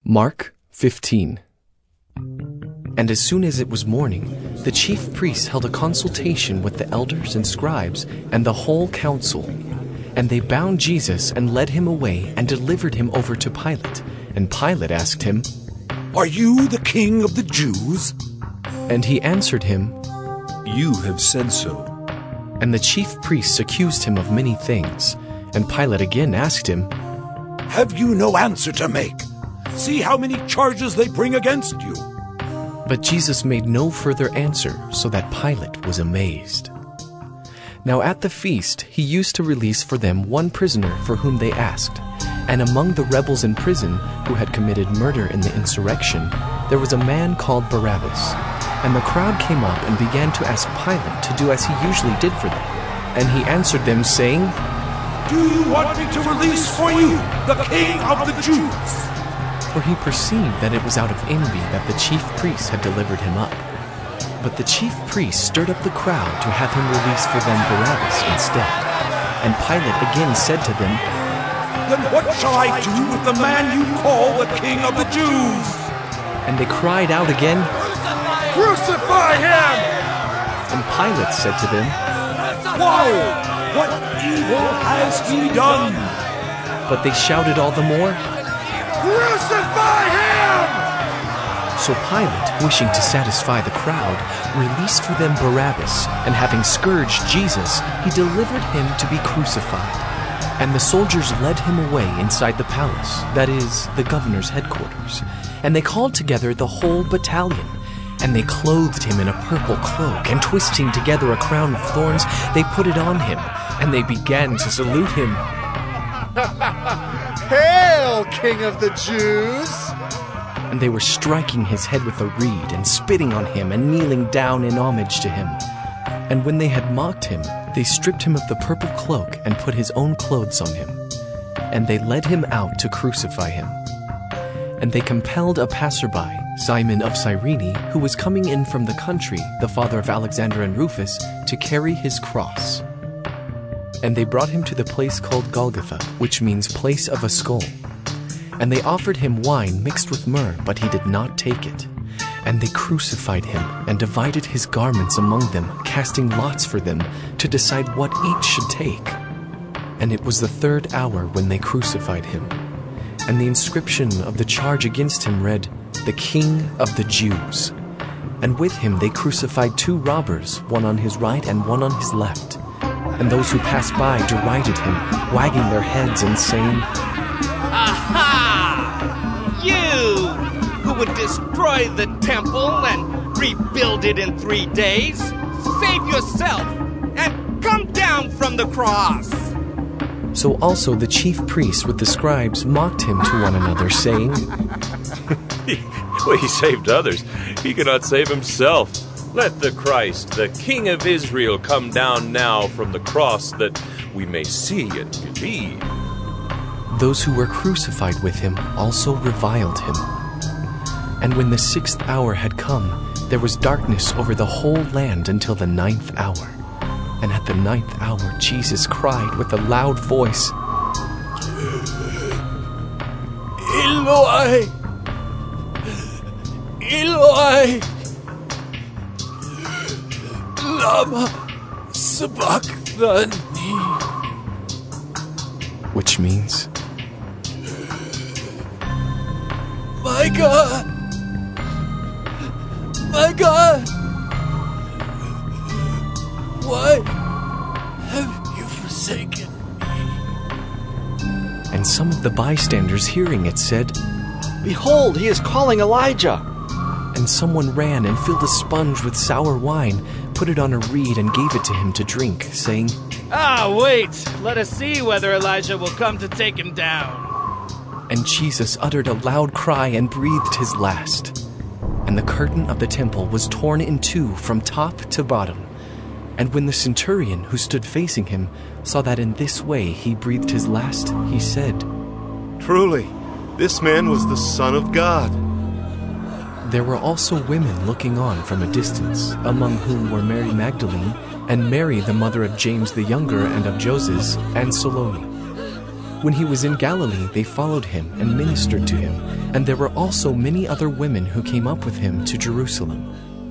Mark 15. And as soon as it was morning, the chief priests held a consultation with the elders and scribes and the whole council. And they bound Jesus and led him away and delivered him over to Pilate. And Pilate asked him, "Are you the king of the Jews?" And he answered him, "You have said so." And the chief priests accused him of many things. And Pilate again asked him, "Have you no answer to make? See how many charges they bring against you." But Jesus made no further answer, so that Pilate was amazed. Now at the feast he used to release for them one prisoner for whom they asked. And among the rebels in prison who had committed murder in the insurrection, there was a man called Barabbas. And the crowd came up and began to ask Pilate to do as he usually did for them. And he answered them, saying, "Do you want me to release for you the king of the Jews?" For he perceived that it was out of envy that the chief priests had delivered him up. But the chief priests stirred up the crowd to have him release for them Barabbas instead. And Pilate again said to them, "Then what shall I do with the man you call the king of the Jews?" And they cried out again, "Crucify him!" And Pilate said to them, "Why? What evil has he done?" But they shouted all the more, "Crucify him!" So Pilate, wishing to satisfy the crowd, released for them Barabbas, and having scourged Jesus, he delivered him to be crucified. And the soldiers led him away inside the palace, that is, the governor's headquarters. And they called together the whole battalion. And they clothed him in a purple cloak, and twisting together a crown of thorns, they put it on him, and they began to salute him. "Hail, King of the Jews!" And they were striking his head with a reed, and spitting on him, and kneeling down in homage to him. And when they had mocked him, they stripped him of the purple cloak, and put his own clothes on him. And they led him out to crucify him. And they compelled a passerby, Simon of Cyrene, who was coming in from the country, the father of Alexander and Rufus, to carry his cross. And they brought him to the place called Golgotha, which means place of a skull. And they offered him wine mixed with myrrh, but he did not take it. And they crucified him, and divided his garments among them, casting lots for them, to decide what each should take. And it was the 3rd hour when they crucified him. And the inscription of the charge against him read, "The King of the Jews." And with him they crucified 2 robbers, one on his right and one on his left. And those who passed by derided him, wagging their heads and saying, "Aha! You who would destroy the temple and rebuild it in 3 days, save yourself and come down from the cross." So also the chief priests with the scribes mocked him to one another, saying, Well, he saved others. He cannot save himself. Let the Christ, the King of Israel, come down now from the cross, that we may see and believe. Those who were crucified with him also reviled him. And when the 6th hour had come, there was darkness over the whole land until the 9th hour. And at the 9th hour Jesus cried with a loud voice, "Eloi, Eloi, lama sabachthani," which means, "My God, my God, why have you forsaken me?" And some of the bystanders hearing it said, "Behold, he is calling Elijah." and someone ran and filled a sponge with sour wine, put it on a reed and gave it to him to drink, saying, Wait, let us see whether Elijah will come to take him down. And Jesus uttered a loud cry and breathed his last. And the curtain of the temple was torn in 2 from top to bottom. And when the centurion who stood facing him saw that in this way he breathed his last, he said, "Truly, this man was the Son of God." There were also women looking on from a distance, among whom were Mary Magdalene, and Mary the mother of James the younger and of Joses, and Salome. When he was in Galilee, they followed him and ministered to him, and there were also many other women who came up with him to Jerusalem.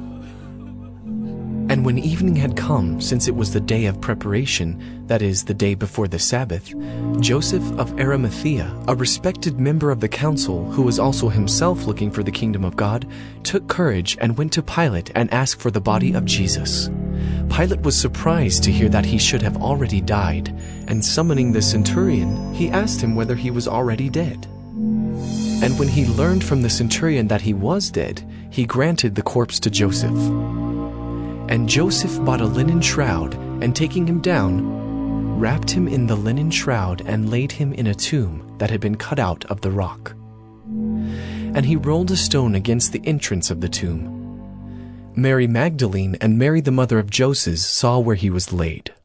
And when evening had come, since it was the day of preparation, that is, the day before the Sabbath, Joseph of Arimathea, a respected member of the council, who was also himself looking for the kingdom of God, took courage and went to Pilate and asked for the body of Jesus. Pilate was surprised to hear that he should have already died, and summoning the centurion, he asked him whether he was already dead. And when he learned from the centurion that he was dead, he granted the corpse to Joseph. And Joseph bought a linen shroud, and taking him down, wrapped him in the linen shroud and laid him in a tomb that had been cut out of the rock. And he rolled a stone against the entrance of the tomb. Mary Magdalene and Mary the mother of Joses saw where he was laid.